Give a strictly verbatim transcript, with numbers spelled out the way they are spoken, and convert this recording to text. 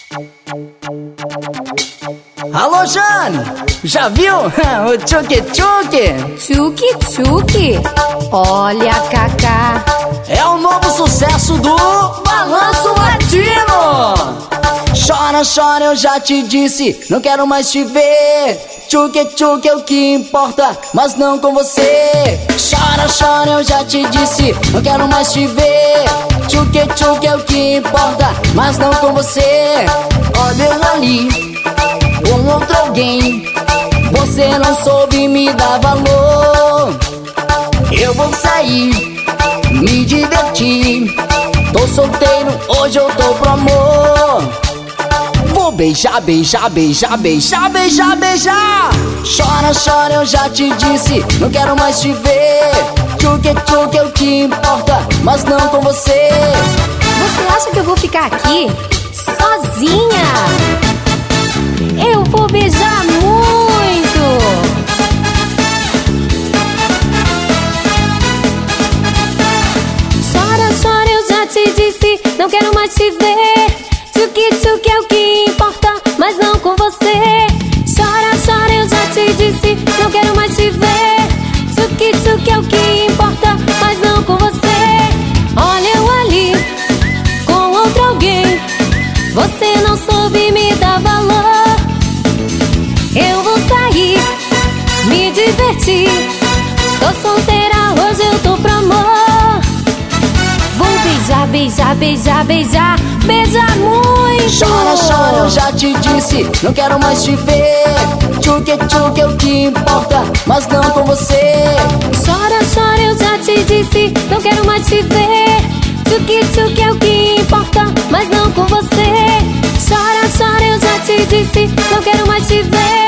Alô, Jane, já viu o tchuque-tchuque? Tchuque-tchuque? Olha, Cacá, é o novo sucesso do Balanço Latino. Chora, chora, eu já te disse, não quero mais te ver. Tchuque-tchuque é o que importa, mas não com você. Chora, chora, eu já te disse, não quero mais te ver. Tchuque-tchuque é o que importa, mas não com você. Olha eu ali, com outro alguém, você não soube me dar valor. Eu vou sair, me divertir, tô solteiro, hoje eu tô pro amor. Vou beijar, beijar, beijar, beijar, beijar, beijar. Chora, chora, eu já te disse, não quero mais te ver. Tchuque-tchuque é o que importa, mas não com você. Você acha que eu vou ficar aqui sozinha? Eu vou beijar muito. Chora, chora, eu já te disse, não quero mais te ver. Tchuque-tchuque é o que importa, mas não com você. Chora, chora, eu já te disse, não quero mais te ver. Tchuque-tchuque é o que importa, mas não com você. Olha eu ali, com outro alguém, você não soube me dar valor. Eu vou sair, me divertir, tô solteira, hoje eu tô pro amor. Vou beijar, beijar, beijar, beijar, beijar muito. Chora, chora, eu já te disse, não quero mais te ver. Tchuque-tchuque é o que importa, mas não com você. Chora, chora, eu já te disse, não quero mais te ver. Tchuque-tchuque é o que importa, mas não com você. Chora, chora, eu já te disse, não quero mais te ver.